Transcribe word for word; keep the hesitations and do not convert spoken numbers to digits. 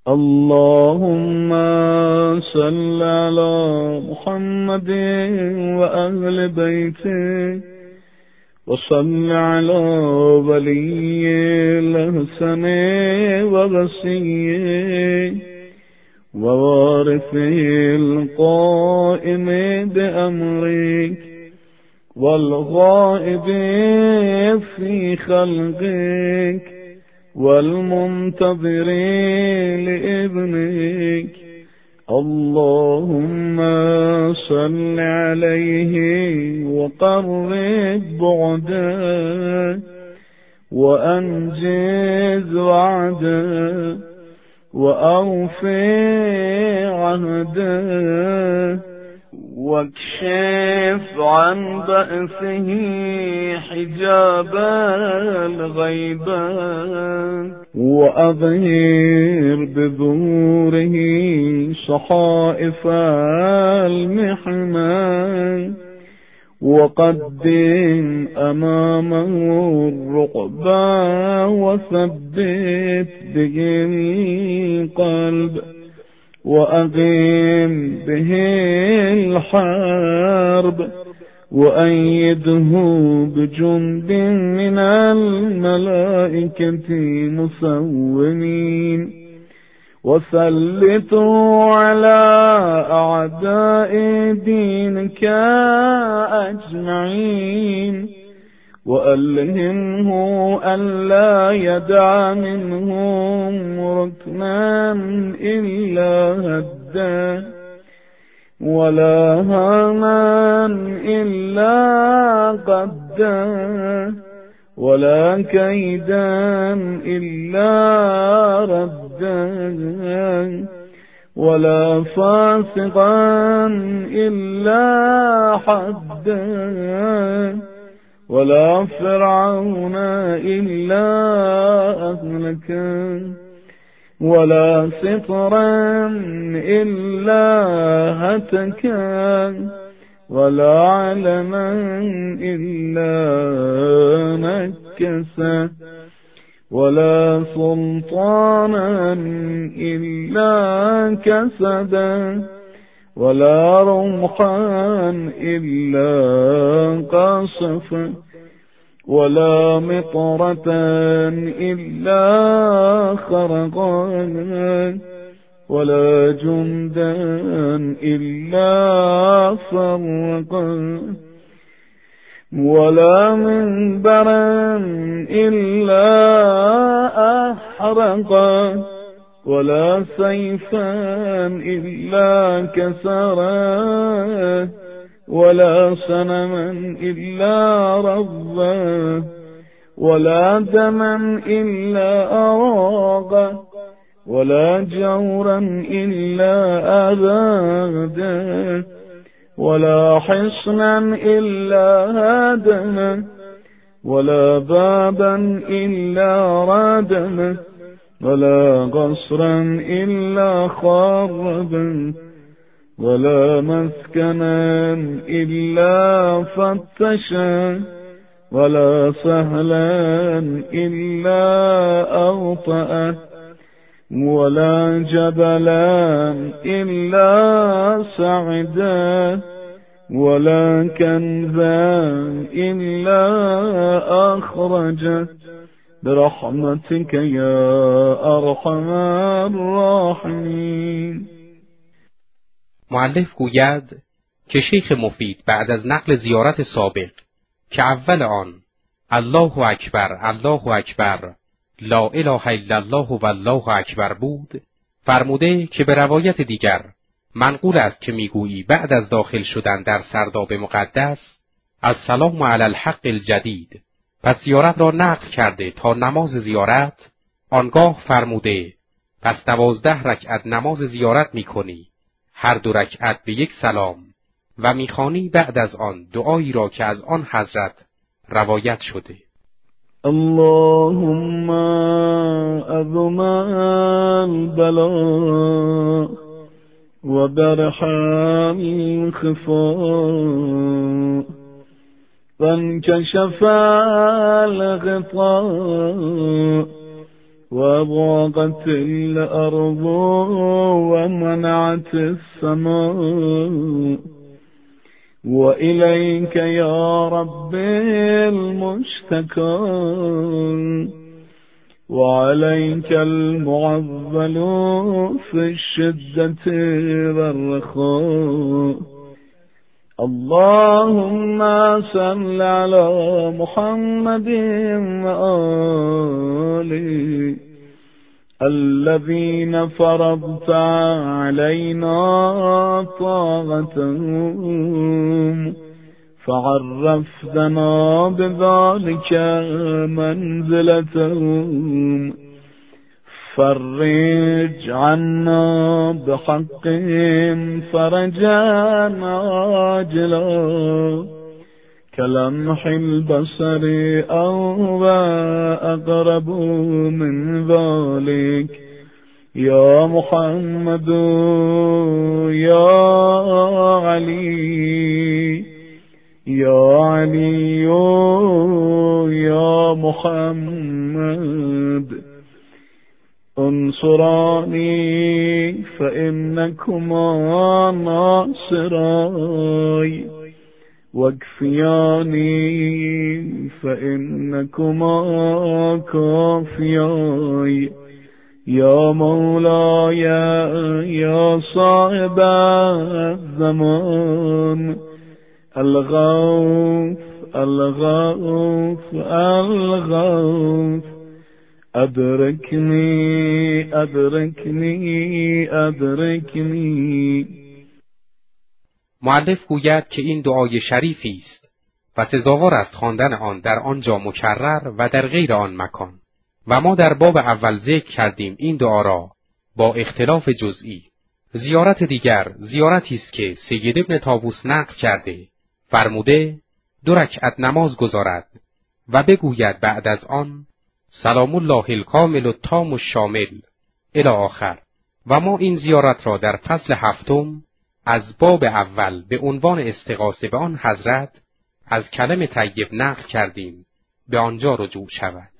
اللهم صل على محمد وأهل بيته، وصل على ولي الحسن ووصيه ووارثه القائم بأمرك والغائب في خلقك والمنتظر لابنك. اللهم صل عليه وقرب بعده وأنجز وعده وأوفي عهده واكشف عن بأسه حجاب الغيبة وأظهر بظهوره صحائف المحنة وقدم أمامه الرقبة وثبت به القلب وأقيم به الحرب وأيده بجند من الملائكة مسومين وسلطوا على أعداء دينك أجمعين وألهمه ألا يدع منهم ركنا إلا هده ولا هاما إلا قده ولا كيدا إلا رده ولا فاسقا إلا حده ولا فرعون إلا أهلكه ولا سطرا إلا هتكا ولا علما إلا نكسا ولا سلطانا إلا كسدا ولا رمحا إلا قصفا ولا مطرة إلا خرقا ولا جندا إلا فرقا ولا منبرا إلا أحرقا ولا سيفا إلا كسرا ولا صنما إلا ربا ولا دما إلا أراقا ولا جورا إلا أبادا ولا حصنا إلا هدما ولا بابا إلا ردما ولا قصرا إلا خربا ولا مسكنا إلا فتشا ولا سهلا إلا أوطأ ولا جبلا إلا سعدا ولا كنزا إلا أخرجا برحمتك يا أرحم الراحمين. مؤلف گوید که شیخ مفید بعد از نقل زیارت سابق که اول آن الله اکبر الله اکبر لا اله الا الله و الله اکبر بود، فرموده که به روایت دیگر منقول است که میگویی بعد از داخل شدن در سرداب مقدس السلام علی الحق الجدید، پس زیارت را نقل کرده تا نماز زیارت، آنگاه فرموده پس دوازده رکعت نماز زیارت میکنی، هر دو رکعت به یک سلام و میخوانی بعد از آن دعایی را که از آن حضرت روایت شده. اللهم أذم البلاء وبرحم الخفاء وانكشف الغطاء وضاقت الأرض ومنعت السماء، وإليك يا رب المشتكى، وعليك المعول في الشدة والرخاء. اللهم صل على محمد وآله الذين فرضت علينا طاعتهم، فعرفتنا بذلك منزلتهم، فرج عنا بحقهم فرجا عاجلا كلمح البصر أو أقرب من ذلك. يا محمد يا علي يا علي يا محمد، انصراني فإنكما ناصراي، واكفياني فإنكما كافياي. يا مولاي يا صاحب الزمان، الغوث الغوث الغوث، أدركني أدركني أدركني. مؤلف گوید که این دعای شریفی است و سزاوار است خواندن آن در آنجا مکرر و در غیر آن مکان، و ما در باب اول ذکر کردیم این دعا را با اختلاف جزئی. زیارت دیگر زیارتی است که سید ابن طاووس نقل کرده، فرموده دو رکعت نماز گزارد و بگوید بعد از آن سلام الله الکامل التام الشامل الی آخر. و ما این زیارت را در فصل هفتم از باب اول به عنوان استغاثه به آن حضرت از کلم طیب نقل کردیم، به آنجا رجوع شود.